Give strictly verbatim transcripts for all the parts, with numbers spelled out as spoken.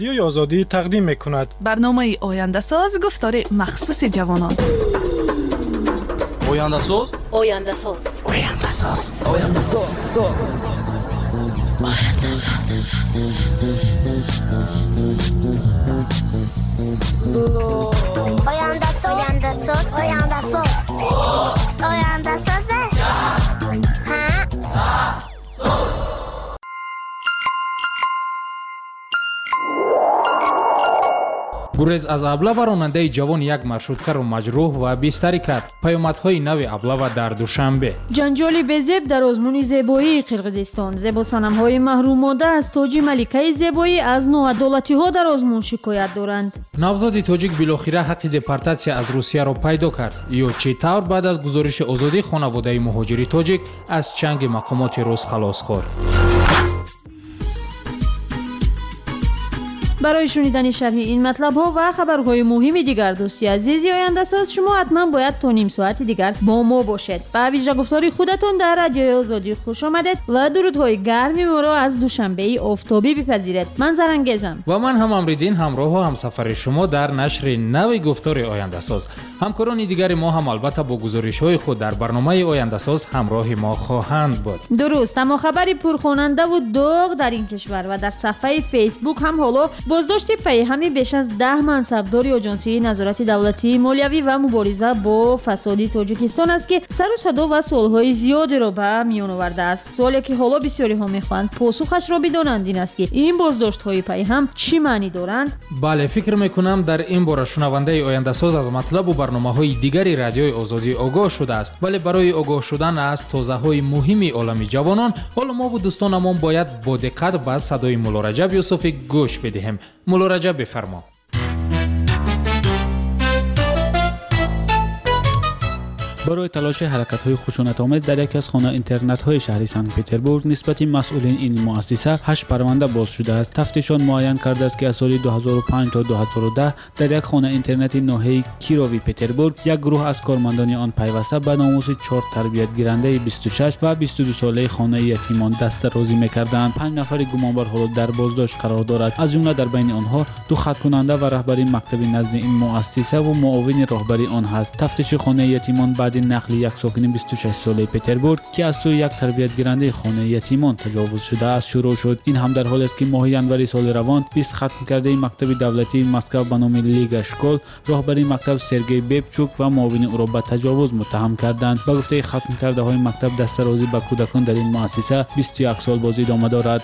رادیوی آزادی تقدیم می‌کند برنامه آینده ساز گفتار مخصوص جوانان. آینده ساز آینده ساز آینده ساز آینده ساز آینده ساز آینده ساز آینده ساز آینده ساز آینده ساز гурез аз аблава ронандаи ҷавон як маршруткаро маҷрӯҳ ва бистарӣ кард. паёмадҳои нави аблава дар душанбе. ҷанҷоли безеб дар озмуни зебоии қирғизистон. зебосанамҳои маҳрумода аз тоҷи маликаи зебоӣ аз ноадолатиҳо дар озмун шикоят доранд. навзоди тоҷик билохира ҳаққи депортатсия аз русияро пайдо кард. ё чӣ тавр баъд аз гузориши озодии хонаводаи муҳоҷири тоҷик аз чанги мақомоти рус халос хӯрд. барои шунидани шарҳи ин матлабҳо ва хабарҳои муҳими дигар дӯсти азизи ояндасоз шумо ҳатман бояд то ним соати дигар бо мо бошед. ба вижагуфтори худатон дар радиои озодӣ хуш омадед ва дурудҳои гарми моро аз душанбеи офтобӣ бипазиред. ман зарангезам ва ман ҳам амриддин ҳамроҳу ҳамсафари шумо дар нашри нави гуфтори ояндасоз. ҳамкорони дигари мо ҳам албатта бо гузоришҳои худ дар барномаи ояндасоз ҳамроҳи мо хоҳанд буд. дуруст, аммо хабари пурхонандаву доғ дар ин кишвар ва дар сафҳаи фейсбук ҳам ҳоло боздошти пайҳами беш аз даҳ мансабдори оҷонсии назорати давлатии молиявӣ ва мубориза бо фасоди тоҷикистон аст ки сару садо ва суолҳои зиёдеро ба миён овардааст. суоле ки ҳоло бисёриҳо мехоҳанд посухашро бидонанд ин аст ки ин боздоштҳои пайҳам чӣ маънӣ доранд? бале, фикр мекунам дар ин бора шунавандаи ояндасоз аз матлабу барномаҳои дигари радиои озодӣ огоҳ шудааст. вале барои огоҳ шудан аз тозаҳои муҳими олами ҷавонон ҳоло мову дӯстонамон бояд бо диққат ба садои мулло Раҷаб Юсуфӣ гӯш бидиҳем. мулло Раҷаб, бифармо. барои талоши ҳаракатҳои хушунатомез дар яке аз хона интернатҳои шаҳри Санкт-Петербург нисбати масъулин ин муассиса ҳашт парванда боз шудааст. тафтишон муайян кардааст ки аз соли ду ҳазору панҷ то ду ҳазору даҳ дар як хона интернати ноҳияи Кирови Петербург як гурӯҳ аз кормандони он пайваста ба номуси чор тарбиятгирандаи бисту шаш ва бисту ду солаи хонаи ятимон дастарозӣ мекарданд. панҷ нафари гумонбар ҳоло дар боздошт қарор дорад. аз ҷумла дар байни онҳо ду хаткунанда ва раҳбари мактаби назди ин муассиса ва муовини роҳбари он ҳаст. тафтиши хонаи ятимон баъди нақли як сокини бисту шаш солаи Петербург ки аз сӯи як тарбиятгирандаи хонаи ятимон таҷовуз шудааст шурӯъ шуд. ин ҳам дар ҳоле аст ки моҳи январи соли равон бист хатмкардаи мактаби давлатии Москав ба номи Лига школ роҳбари мактаб Сергей Бебчук ва муовини ӯро ба таҷовуз муттаҳам карданд. ба гуфтаи хатмкардаҳои мактаб дастарозӣ ба кӯдакон дар ин муассиса бисту як сол боз идома дорад.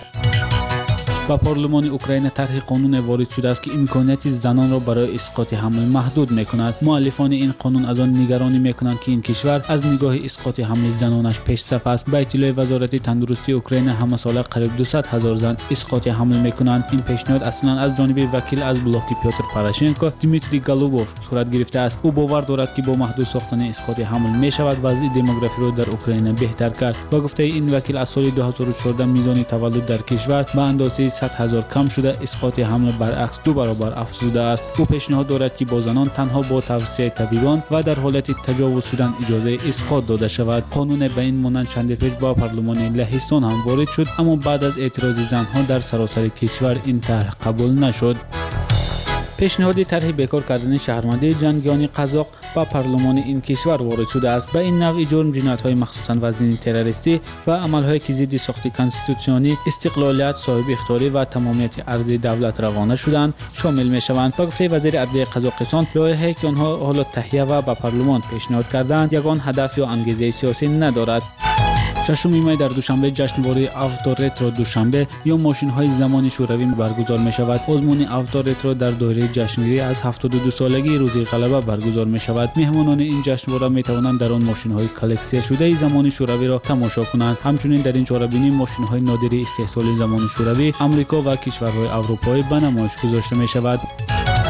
ба парлумони Украина тарҳи қонуне ворид шудааст ки имконияти занонро барои исқоти ҳамл маҳдуд мекунад. муаллифони ин қонун аз он нигаронӣ мекунанд ки ин кишвар аз нигоҳи исқоти ҳамли занонаш пешсаф аст. ба иттилои вазорати тандурустии Украина ҳамасола қариб дусад ҳазор зан исқоти ҳамл мекунанд. ин пешниҳод аслан аз ҷониби вакил аз блоки Пётр Порошенко Дмитрий Голубов сурат гирифтааст. ӯ бовар дорад ки бо маҳдуд сохтани исқоти ҳамл мешавад вазъи демографиро дар Украина беҳтар кард. ба гуфтаи ин вакил аз соли ду ҳазору чордаҳ мизони таваллуд дар кишвар ба андозаи сад ҳазор кам шуда исқоти ҳамл баръакс ду баробар афзудааст. ӯ пешниҳод дорад ки бо занон танҳо бо тавсияи табибон ва дар ҳолати таҷовуз шудан иҷозаи исқот дода шавад. қонуне ба ин монанд чанде пеш ба парлумони Лаҳистон ҳам ворид шуд, аммо баъд аз эътирози занҳо дар саросари кишвар ин тарҳ қабул нашуд. пешниҳоди тарҳи бекор кардани шаҳрвандии ҷангиёни қазоқ ба парлумони ин кишвар ворид шудааст. ба ин навъи ҷурм ҷиноятҳои махсусан вазнини террористӣ ва амалҳое ки зидди сохти конститутсионӣ, истиқлолият, соҳибихтиёрӣ ва тамомияти арзии давлат равона шуданд шомил мешаванд. ба гуфтаи вазири адлияи Қазоқистон, лоиҳае ки онҳо ҳоло таҳия ва ба парлумон пешниҳод карданд ягон ҳадаф ё ангезаи сиёсӣ надорад. шашуми май дар душанбе ҷашнвори авторетро душанбе ё мошинҳои замони шӯравӣ баргузор мешавад. озмуни авторетро дар доираи ҷашнгирӣ аз ҳафтоду ду солагии рӯзи ғалаба баргузор мешавад. меҳмонони ин ҷашнвора метавонанд дар он мошинҳои коллексияшудаи замони шӯравиро тамошо кунанд. ҳамчунин дар ин чорабинӣ мошинҳои нодири истеҳсоли замони шӯравӣ, амрико ва кишварҳои аврупоӣ ба намоиш гузошта мешавад.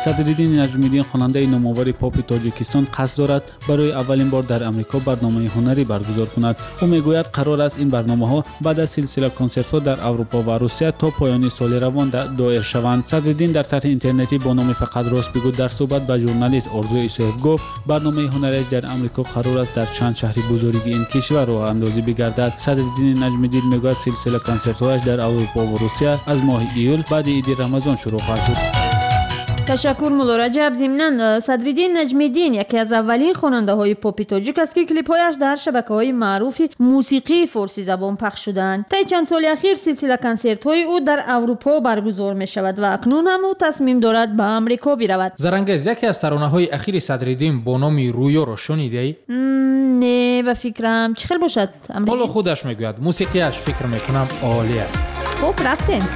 صدرالدین نجمیدین خواننده نامآور پاپ تاجیکستان قصد دارد برای اولین بار در امریکا برنامه هنری برگزار کند. او میگوید قرار است این برنامه‌ها بعد از سلسله کنسرت‌ها در اروپا و روسیه تا پایان سال روان دایر شوند. صدرالدین در طرح اینترنتی با نام فقط راست بگو در صحبت با ژورنالیست آرزو ایسایف گفت برنامه هنریش در امریکا قرار است در چند شهر بزرگ این کشور راه اندازی بگردد. صدرالدین نجمیدین میگوید سلسله کنسرت‌هایش در اروپا و روسیه از ماه ایول بعد عید رمضان شروع خواهد شد. تشکر مولا رجب. ضمناً صدرالدین نجمیدین یکی از اولین خواننده های پاپ تاجیک است که کلیپ هایش در شبکه های معروف موسیقی فارسی زبان پخش شدند. طی چند سال اخیر سلسله کنسرت های او در اروپا برگزار می شود و اکنون هم او تصمیم دارد به امریکا برود. زرنگز یکی از ترانه های اخیر صدرالدین با نام رویو را شنیده ای؟ نه به فکرم چه خیلی باشد. حالا خودش میگوید موسیقیش فکر میکنم عالی است. خب رفتیم.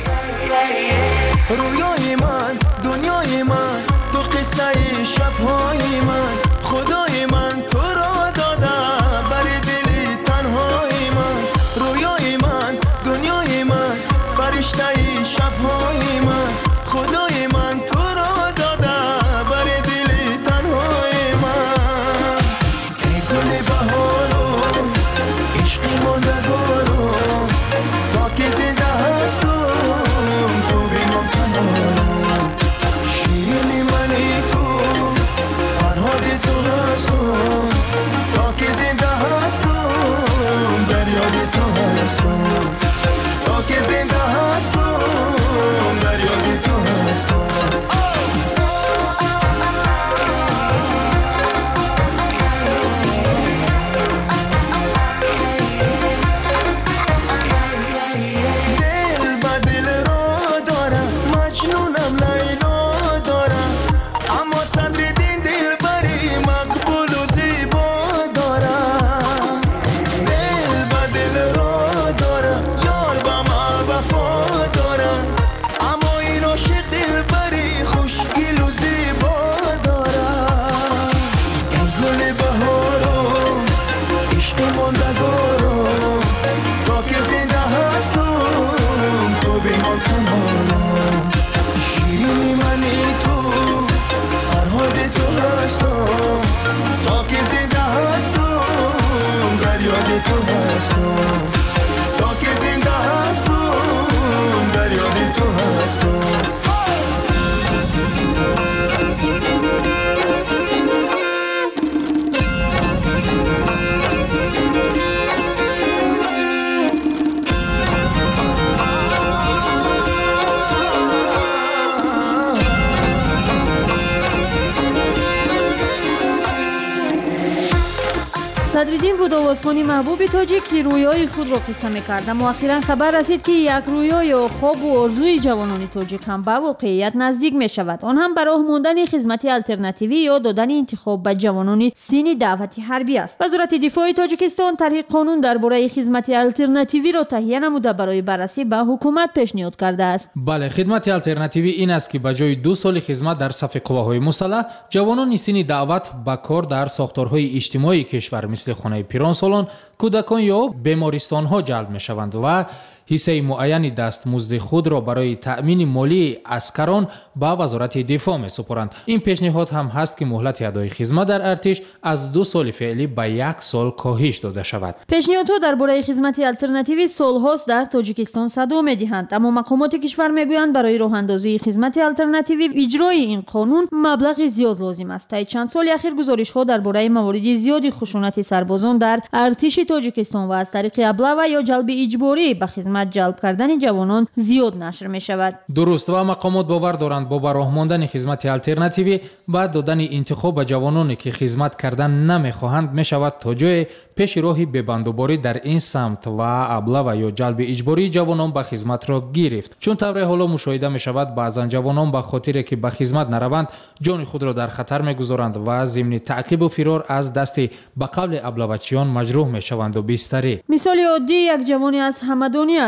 رویای من دنیای من تو قصه شبهای من خدای من تو را داده برای دل تنهای من رویای من دنیای من فرشته شبهای من خدای من تو را داده برای دل تنهای من ای گل بهارو عشقی ماندگارو تا که زنده هستم تو بیمام کنارم شیرینی منی تو فرهاد تو هستم تا که زنده هستم در یاد تو هستم تا که زنده هستم در یاد تو هستم صدرالدین بود آوازخوانی محبوب تاجیک که رویای خود را قصه می‌کرد. اما اخیراً خبر رسید که یک رویا یا خواب و آرزوی جوانان تاجیک هم به واقعیت نزدیک می‌شود. آن هم برای ماندن خدمت آلترناتیوی یا دادن انتخاب به جوانان سین دعوتی حربی است. وزارت دفاع تاجیکستان طرح قانون درباره خدمت آلترناتیوی را تهیه نموده برای بررسی به حکومت پیشنهاد کرده است. بله، خدمت آلترناتیوی این است که به جای دو سال خدمت در صف قواهای مسلح، جوانان سین دعوت به کار در ساختارهای اجتماعی کشور مثل خانه پیران سالان، کودکان یا بیمارستان ها جلب می شوند و حصه معینی دستمزد خود را برای تأمین مالی عسکران به وزارت دفاع می سپارند. این پیشنهاد هم هست که مهلت ادای خدمت در ارتش از دو سال فعلی به یک سال کاهش داده شود. پیشنهادها درباره خدمت آلترناتیوی سالهاست در تاجیکستان صدا می‌دهند، اما مقامات کشور میگویند برای راه اندازی خدمت آلترناتیوی اجرای این قانون مبلغ زیاد لازم است. طی چند سال اخیر گزارش‌ها درباره موارد زیادی خشونت سربازان در ارتش تاجیکستان و از طریق ابله یا جلب اجباری به خدمت جلب کردن جوانان زیاد نشر می شود. درست، و مقامات باور دارند با براه ماندن خدمت آلترناتیوی و دادن انتخاب به جوانانی که خدمت کردن نمی خواهند می شود تا جای پیش راهی ببندوباری در این سمت و ابله و یا جلب اجباری جوانان به خدمت را گرفت. چون طور حالا مشاهده می شود بعضا جوانان به خاطر که به خدمت نروند جان خود را در خطر می گذارند و ضمن تعقیب و فرار از دست به قبل ابله‌چیان مجروح می شوند و بستری. مثال عادی یک جوانی از همدانی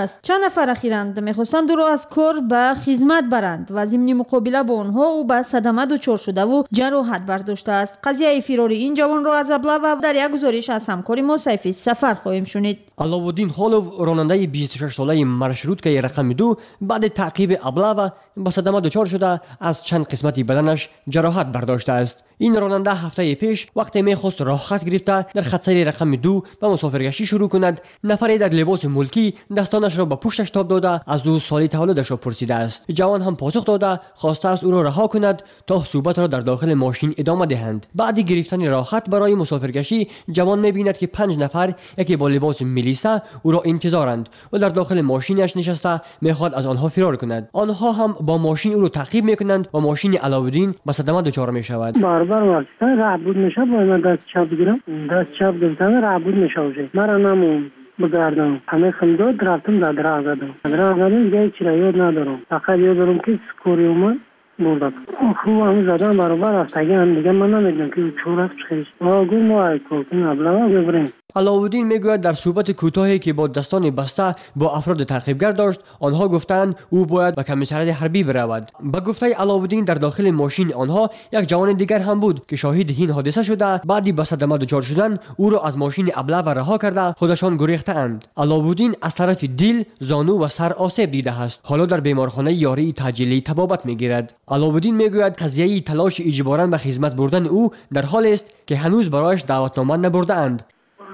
است. چند نفر اخیراً میخواستند او را از کار به خدمت برند و ضمن مقابله با آنها او به صدمه دچار شده و جراحت برداشته است. قضیه فرار این جوان را از ابله و در یک گزارش از همکار ما سیفی سفر خواهیم شنید. علاءالدین خالوف راننده بیست و شش ساله مارشروتکه رقم دو بعد تعقیب ابله و به صدمه دچار شده از چند قسمتی بدنش جراحت برداشته است. این راننده هفته پیش وقتی میخواست راه خط گرفته در خطسیر رقم دو به مسافرگشتی شروع کند، نفری در لباس ملکی دستانش را به پشتش تاب داده از او سالی تولدش را پرسیده است. جوان هم پاسخ داده خواسته است او را رها کند تا صحبت را در داخل ماشین ادامه دهند. بعد گرفتن راه خط برای مسافرگشتی جوان میبیند که پنج نفر یکی با لباس میلیسا او را انتظارند و در داخل ماشینش نشسته میخواد از آنها فرار کند. آنها هم با ماشین او را تعقیب میکنند و ماشین علاءالدین به صدمه دچار میشود. بار واسه رعبود میشه باید من دست چپ بگیرم دست چپ گرفتم رعبود میشه مرا نمون بگردم همه خمداد رفتم در درا زدم درا زدم دیگه چی را یاد ندارم فقط یاد دارم که سکوری اومد بردم خوب هم زدم برابر رفتگی هم دیگه من نمیدونم که چور است خیش آگو ما ای کوکن ابلا ببریم. علاءالدین میگوید در صحبت کوتاهی که با دستان بسته با افراد تعقیبگر داشت آنها گفتند او باید به کمیسریات حربی برود. به گفته علاءالدین در داخل ماشین آنها یک جوان دیگر هم بود که شاهد این حادثه شده بعدی به صدمه دچار شدن او را از ماشین ابله و رها کرده خودشان گریختند. علاءالدین از طرف دل، زانو و سر آسیب دیده است. حالا در بیمارخانه یاری تجلی طبابت میگیرد. علاءالدین میگوید قضیه تلاش اجباراً به خدمت بردن او در حال است که هنوز برایش دعوتنامه نبرده‌اند.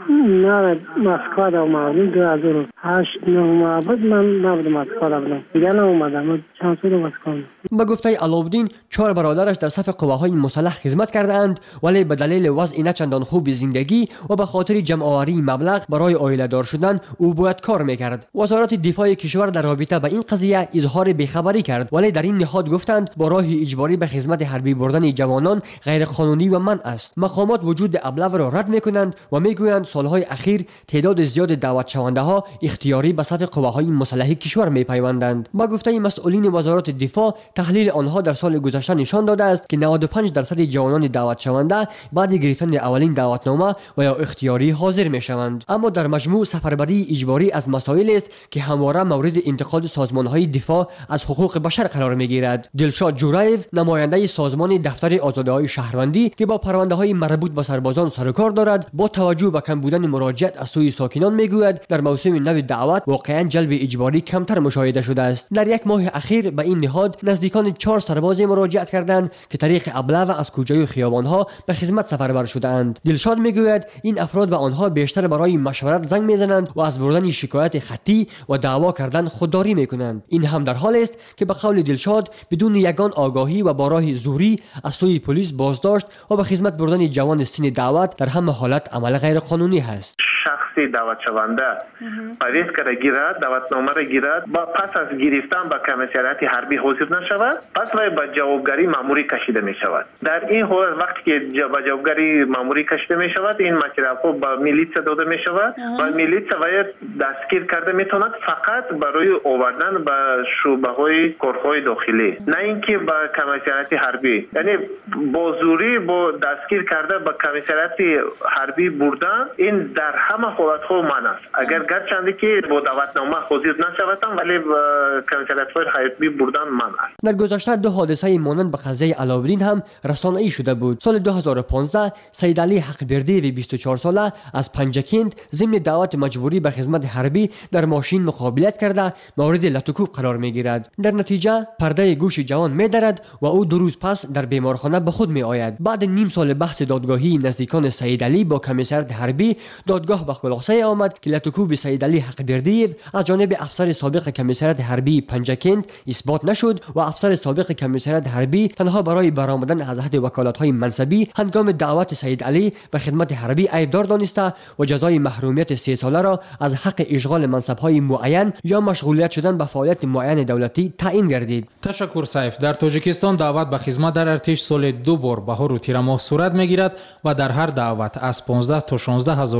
نه مسکو دا اومدم دو هزار و هشت نه اومد من نبودم مسکو دا بودم دیگه ناومدم چند سال مسکو. به گفته علاءالدین چهار برادرش در صف قواهای مسلح خدمت کردند ولی به دلیل وضع نه چندان خوب زندگی و به خاطر جمع آوری مبلغ برای عائله دار شدن او باید کار میکرد. وزارت دفاع کشور در رابطه با این قضیه اظهار بیخبری کرد ولی در این نهاد گفتند با راه اجباری به خدمت حربی بردن جوانان غیر قانونی و منع است. مقامات وجود ابله را رد میکنند و میگویند سالهای اخیر تعداد زیاد دعوت شونده ها اختیاری به صف قواهای مسلح کشور میپیوندند. با گفته مسئولین وزارت دفاع تحلیل آنها در سال گذشته نشان داده است که نود و پنج درصد جوانان دعوت شونده بعد گرفتن اولین دعوتنامه و یا اختیاری حاضر میشوند. اما در مجموع سفربری اجباری از مسائل است که همواره مورد انتقاد سازمانهای دفاع از حقوق بشر قرار میگیرد. دلشاد جورایو نماینده سازمان دفتر آزادی‌های شهروندی که با پرونده‌های مربوط به سربازان سر و کار دارد با توجه به کم بودن مراجعت از سوی ساکنان میگوید در موسم نو دعوت واقعا جلب اجباری کمتر مشاهده شده است. در یک ماه اخیر به این نهاد نزدیکان چهار سرباز مراجعت کردند که طریق ابله و از کوچه‌های خیابان‌ها به خدمت سفربر شده‌اند. دلشاد میگوید این افراد به آنها بیشتر برای مشورت زنگ میزنند و از بردن شکایت خطی و دعوا کردن خودداری میکنند. این هم در حال است که به قول دلشاد بدون یگان آگاهی و با راه زوری از سوی پلیس بازداشت و به خدمت بردن جوان سن دعوت در همه حالت عمل غیر قانونی است. شخصی دعوت شونده پریز کرده گیرد دعوتنامه را گیرد با پس از گرفتن به کمیسریات حربی حاضر نشود پس وی به جوابگری ماموری کشیده می شود. در این حال وقتی که به جوابگری ماموری کشیده می شود این مطلب به میلیسا داده می شود و میلیسا وی دستگیر کرده می تواند فقط برای آوردن به شعبه های کارهای داخلی نه اینکه به کمیسریات حربی یعنی با زوری با دستگیر کرده به کمیسریات حربی بردن این در همه حالت ها من است. اگر گرچنده که با دعوتنامه حاضر نشوندم ولی کمیسریات حربی بردن من است. در گذشته دو حادثه مانند به قضیه علاءالدین هم رسانه‌ای شده بود. سال دو هزار و پانزده سید علی حقبردی و بیست و چهار ساله از پنجکند ضمن دعوت مجبوری به خدمت حربی در ماشین مقابلت کرده مورد لطوکوب قرار میگیرد. در نتیجه پرده گوش جوان میدرد و او دو روز پس در بیمارخانه به خود می آید. بعد نیم سال بحث دادگاهی نزدیکان سید علی با کمیسریات حربی دادگاه به خلاصه آمد که لطوکوب سید علی حقبردی از جانب افسر سابق کمیسریات حربی پنجکند اثبات نشد و افسر سابق کمیسریات حربی تنها برای برآمدن از عهد وکالت‌های منصبی هنگام دعوت سید علی به خدمت حربی عیبدار دانسته و جزای محرومیت سه ساله را از حق اشغال منصب‌های معین یا مشغولیت شدن به فعالیت معین دولتی تعیین گردید. تشکر سیف. در تاجیکستان دعوت به خدمت در ارتش سال دو بار بهار و تیر ماه صورت میگیرد و در هر دعوت از پانزده تا شانزده هزار جوان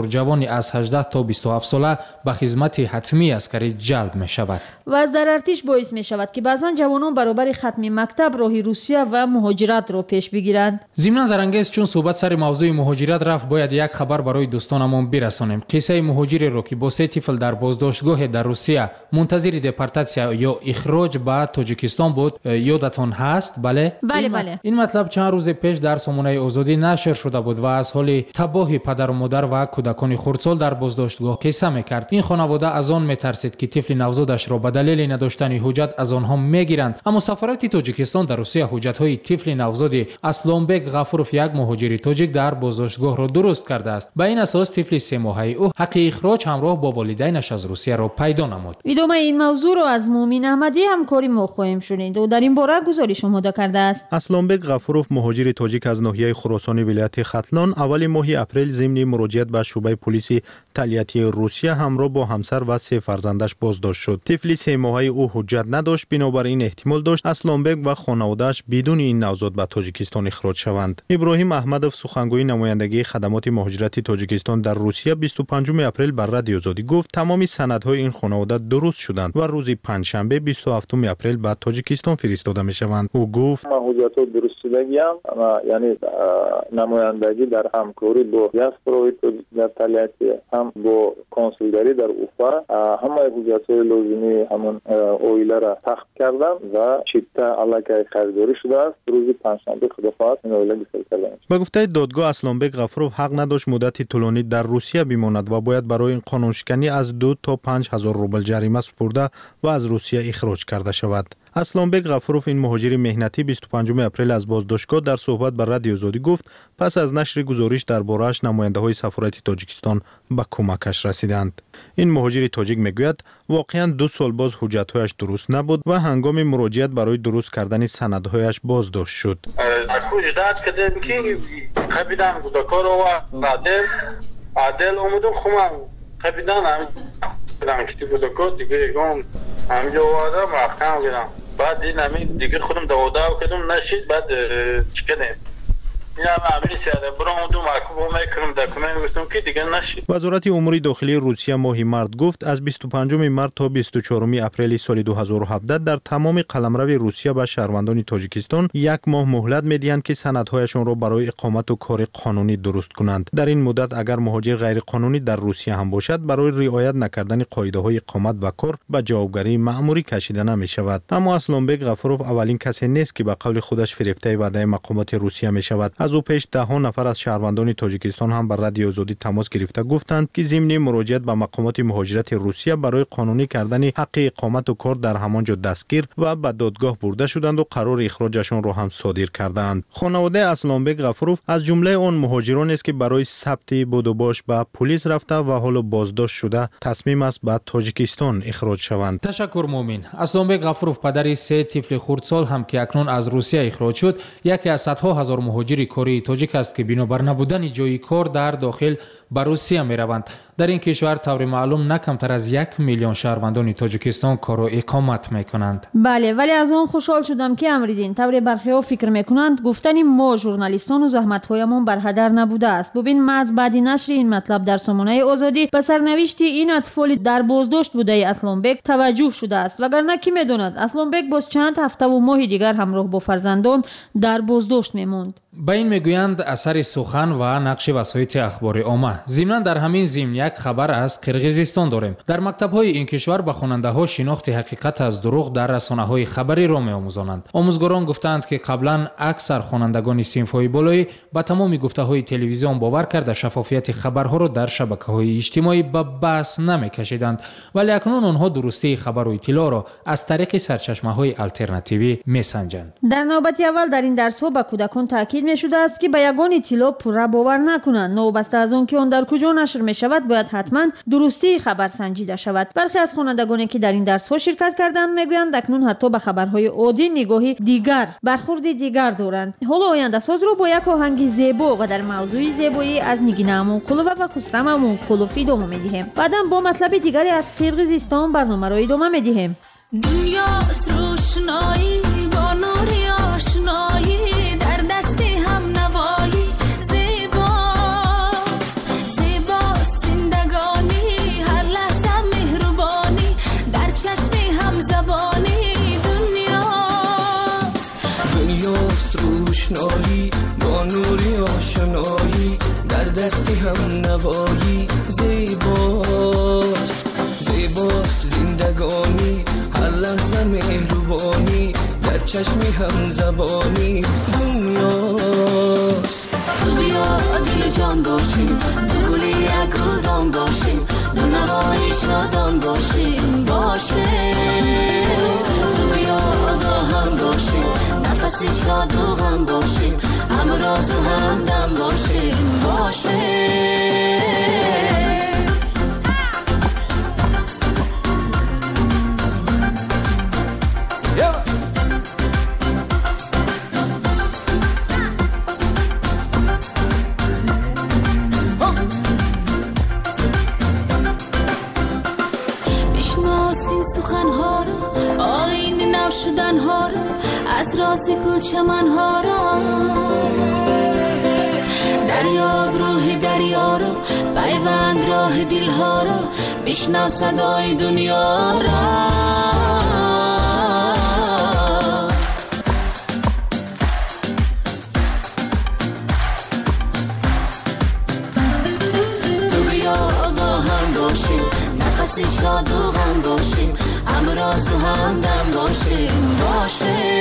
جوانی از هجده تا بیست و هفت ساله به خدمت حتمی عسکری جلب می شود و از در ارتش باعث می شود که بعضا جوانان برابر ختم مکتب راه روسیه و مهاجرت را پیش بگیرند. ضمن زرانگیز چون صحبت سر موضوع مهاجرت رفت، باید یک خبر برای دوستانمون برسانیم. قصه مهاجری رو که با سه طفل در بازداشتگاه در روسیه منتظر دپورتاسیا یا اخراج به تاجیکستان بود یادتون هست؟ بله بله بله. این مطلب چند روز پیش در سامانه آزادی نشر شده بود و از حال تباهی پدر و مادر و کودکان خردسال در بازداشتگاه قصه میکرد. این خانواده از آن میترسید که طفل نوزادش را به دلیل نداشتن حجت از آنها میگیرند. اما سفارت تاجیکستان در روسیه حجت‌های طفل نوزاد اسلامبک غفوروف، یک مهاجر تاجیک، در بازداشتگاه را درست کرده است. به این اساس طفل سه ماهه او حق اخراج همراه با والدینش از روسیه را پیدا نمود. ادامه این موضوع را از مومن احمدی همکاری ما خواهیم شنید و در این باره گزارش آماده کرده است. اسلامبک غفوروف مهاجر تاجیک از ناحیه خراسان ولایت ختلان اول ماه اپریل ضمن مراجعت به شعبه پلیس تلیاتی روسیه همراه با همسر و سه فرزندش بازداشت شد. طفل سه ماهه او حجت نداشت، بنابراین احتمال داشت اسلامبک و خانواده‌اش بدون این نوزاد به تاجیکستان اخراج شوند. ابراهیم احمدوف، سخنگوی نمایندگی خدمات مهاجرتی تاجیکستان در روسیه، بیست و پنجم اپریل بر رادیو آزادی گفت تمام سندهای این خانواده درست شدند و روز پنجشنبه بیست و هفتم اپریل به تاجیکستان فرستاده میشوند. او گفت ما حجت درست شدگی هم یعنی نمایندگی در همکاری با دیاسپورای در تلیاتی هم با کنسولگری در اوفا همه حجت‌های لازمی همون اویله را تخت کردم و چیتا علاقه خریداری شده است. روز پنجشنبه خداحافظ این اویله گسیل کردم. به گفته دادگاه اسلامبک غفوروف حق نداشت مدت طولانی در روسیه بماند و باید برای این قانونشکنی از دو تا پنج هزار روبل جریمه سپرده و از روسیه اخراج کرده شود. اسلامبک غفوروف، این مهاجر مهنتی، بیست و پنجم اپریل از بازداشتگاه در صحبت با رادیو آزادی گفت پس از نشر گزارش درباره‌اش نماینده‌های سفارت تاجیکستان به کمکش رسیدند. این مهاجر تاجیک میگوید واقعا دو سال باز حجت‌هایش درست نبود و هنگام مراجعت برای درست کردن سندهایش بازداشت شد. حجت کردم که خبیدم کار و عادل عادل اومدم خودم خبیدم هم کتی کار دیگه گم همینجا وادم رفتم گیرم بعد این همین دیگه خودم دودا کردم نشید بعد چیکردم این هم همین سیاده برام دو معکوب میکنم دکمه گفتم که دیگه نشید. وزارت امور داخلی روسیه ماه مارت گفت از بیست و پنجم مارت تا بیست و چهارم اپریل سال دو هزار و هفده در تمام قلمرو روسیه به شهروندان تاجیکستان یک ماه مهلت میدهند که سندهایشان را برای اقامت و کار قانونی درست کنند. در این مدت اگر مهاجر غیر قانونی در روسیه هم باشد برای رعایت نکردن قاعده های اقامت و کار به جوابگری مأموری کشیده نمی شود. اما اسلامبک غفوروف اولین کسی نیست که به قول خودش فریفته وعده مقامات روسیه می شود. از او پیش ده ها نفر از شهروندان تاجیکستان هم بر رادیو آزادی تماس گرفته گفتند که ضمن مراجعت به مقامات مهاجرت روسیه برای قانونی کردن حق اقامت و کار در همانجا دستگیر و به دادگاه برده شدند و قرار اخراجشان را هم صادر کردند. خانواده اسلامبک غفوروف از جمله آن مهاجران است که برای ثبت بود و باش به پلیس رفته و حالا بازداشت شده تصمیم است به تاجیکستان اخراج شوند. تشکر مومن. اسلامبک غفوروف پدر سه طفل خردسال هم که اکنون از روسیه اخراج شد، یکی از صدها هزار مهاجر کاری تاجیک است که بنابر نبودن جای کار در داخل به روسیه می روند. در این کشور طور معلوم نه کمتر از یک میلیون شهروندان تاجیکستان کار و اقامت می کنند. بله، ولی از اون خوشحال شدم که امریدین طور برخی ها فکر می کنند گفتن ما ژورنالیستان و زحمت هایمان بر هدر نبوده است. ببین ما از بعد نشر این مطلب در سامانه آزادی به سرنوشت این اطفال در بازداشت بوده اسلامبک توجه شده است، وگرنه کی میداند اسلامبک باز چند هفته و ماه دیگر همراه با فرزندان در بازداشت میموند. با این میگویند اثر سخن و نقش وسایط اخبار عامه. ضمن در همین ضمن یک خبر از قرقیزستان داریم. در مکتب‌های این کشور به خواننده‌ها شناخت حقیقت از دروغ در رسانه‌های خبری را می‌آموزانند. آموزگاران گفتند که قبلا اکثر خوانندگان صنف‌های بالایی با تمام گفته‌های تلویزیون باور کرده شفافیت خبرها را در شبکه‌های اجتماعی به بحث نمی‌کشیدند، ولی اکنون آنها درستی خبر و اطلاع را از طریق سرچشمه‌های آلترناتیوی می‌سنجند. در نوبت اول در این درس‌ها به کودکان تاکید می‌شده است که به یگان اطلاع پورا باور نکنند. نوبسته از آن که آن در کجا نشر می‌شود باید حتما درستی خبر سنجیده شود. برخی از خوانندگانی که در این درس‌ها شرکت کردند می‌گویند اکنون حتی به خبرهای عادی نگاهی دیگر، برخورد دیگر دارند. حالا آینده ساز رو با یک آهنگ زیبا و در موضوع زیبایی از نگین امونقلووا و خسرو امونقلوف ادامه می‌دهیم. بعداً با مطلب دیگری از قرقیزستان برنامه را ادامه می‌دهیم. دنیا روشنایی با نور آشنایی در دست هم نوایی زیباست زیباست زندگی دنیاست روشنایی با نوری آشنایی در دستی هم نوایی زیباست زیباست زندگانی هر لحظه مهربانی در چشمی هم زبانی دنیاست تو بیا دل جان باشیم دو گلی یک گلدان باشیم دو نوای شادان باشیم باشه تو بیا با هم باشیم نفسی شاد و غم باشیم هم راز و هم دم باشیم باشه سخنها رو آیین نو شدنها رو از راز گل چمنها رو دریاب روح دریا رو پیوند راه دلها رو بشنو صدای دنیا رو نفسی شاد و غم باشیم هم راز و هم دم باشیم باشه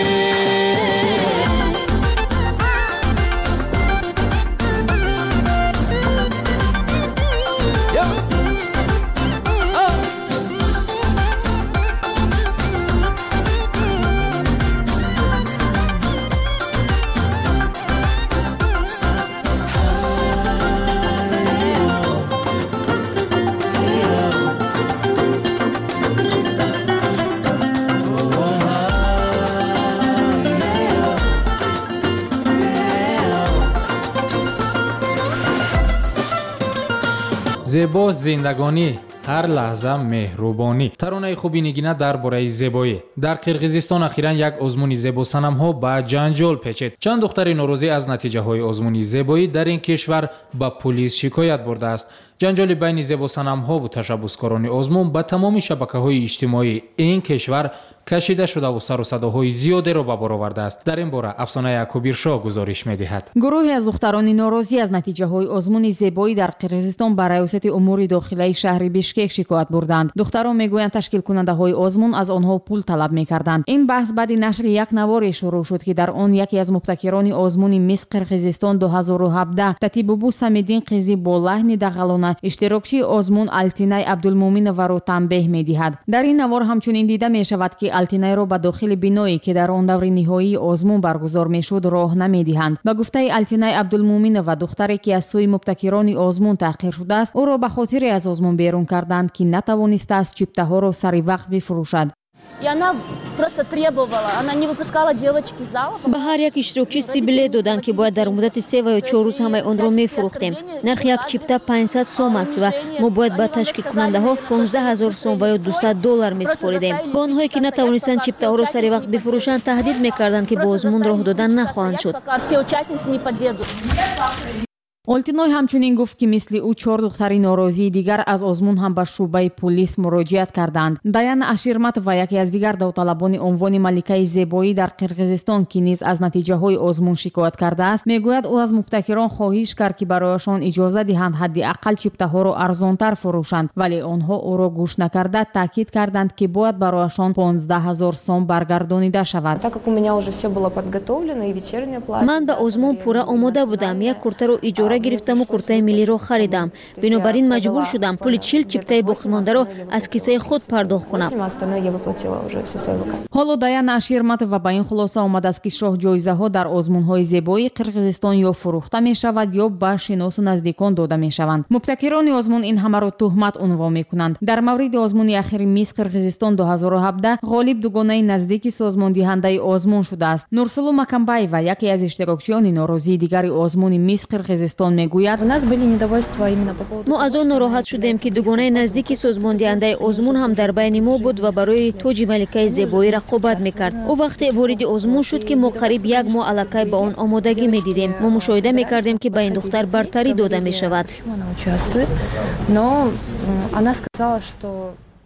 زیبا زندگانی هر لحظه مهربانی. ترانه خوبی نگینه درباره زیبایی. در قرقیزستان اخیراً یک آزمون زیبا صنم‌ها به جنجال پیچید. چند دختر نوروزی از نتیجه های آزمون زیبایی در این کشور به پلیس شکایت برده است. جنجال بین زیبا صنم‌ها و تشبثکاران آزمون به تمام شبکه‌های اجتماعی این کشور کشیده شده و سر و صداهای زیادی را به بار آورده است. در این باره افسانه یعقوبی‌رشا گزارش می‌دهد. گروهی از دختران نوروزی از نتیجه های آزمون زیبایی در قرقیزستان به ریاست امور داخلی شهر بیشکک شکایت بردند. دختران میگویند تشکیل کننده های آزمون از آنها پول طلب می‌کردند. این بحث بعد نشر یک نوار شروع شد که در آن یکی از مبتکران آزمون میس قرقیزستان دو هزار و هفده تتیبوبو سمیدین قیزی با لحن دغلانه اشتراکچی آزمون التینای عبدالمومنова را تنبیه می‌دهد. در این نوار همچنین دیده می‌شود که التینای را به داخل بینایی که در آن دور نهایی آزمون برگزار می‌شد راه نمی‌دهند. به گفته التینای عبدالمومنova دختری که از سوی مبتکران آزمون تحقیر شده است، او را به خاطر از آزمون بیرون کردند که نتوانسته است چیپته‌ها را سری وقت بفروشد. И она просто требовала, она не выпускала девочек из зала. به هر یک اشتراکچی سی بلیت دادند که باید در مدت سه و یا چهار روز همه آن را می‌فروختیم. نرخ یک چیپته پانصد سوم است و ما باید به تشکیل کننده ها پانزده هزار سوم و یا دویست دلار می‌سپاریدیم. با آنهایی که نتوانستند چیپته ها را سری وقت بفروشند تهدید می‌کردند که با آزمون راه دادن نخواهند شد. التینای همچنین گفت که مثل او چهار دختر ناراضی دیگر از آزمون هم به شعبه پلیس مراجعت کردند. دیان اشیرمتova یکی از دیگر داوطلبان عنوان ملکه زیبایی در قرقیزستان که نیز از نتیجه های آزمون شکایت کرده است، میگوید او از مبتکران خواهش کرد که برایشان اجازه دهند حداقل چیپته ها را ارزانتر فروشند، ولی آنها او را گوش نکرده تاکید کردند که باید برایشان پانزده هزار سوم برگردانیده شود. من به آزمون پورا آماده بودم. یک کرته را اجاره گرفتم و کرته ملی رو خریدم. بنابراین مجبور شدم پول چهل چیپته باقی مانده رو از کیسه خود پرداخت کنم. حالا دیان اشیرمتova با این خلاصه آمده است که شاه جایزه ها در آزمون های زیبایی قرقیزستان یا فروخته می شود یا به شناس و نزدیکان داده می شوند. مبتکران آزمون این همه را تهمت عنوان می کنند. در مورد آزمون اخیر میس قرقیزستان دو هزار و هفده غالب دوگانه نزدیکی سازمان دهنده آزمون شده است. نورسلو مکمبایوا یکی از اشتراکچیان ناراضی دیگر آزمون میس قرقیزستان میگوید ما از آن ناراحت شدیم که دوگانه نزدیکی سازمان دهنده آزمون هم در بین ما بود و برای تاج ملکه زیبایی رقابت میکرد. او وقتی وارد آزمون شد که ما قریب یک ماه الکی به آن آمادگی میدیدیم. ما مشاهده میکردیم که به این دختر برتری داده میشود.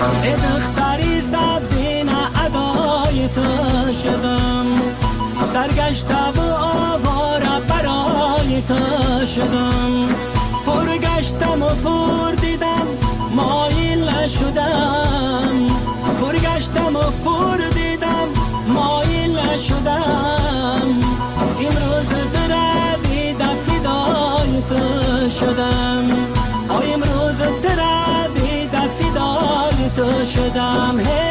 ای دختری سبزی نه ادای تو شدم سرگشته و آواره برای تو شدم پر گشتم و پر دیدم مایل نشدم پر گشتم و پر دیدم مایل نشدم امروز تره دیده فدای تو شدم آی امروز تره دیده فدای تو شدم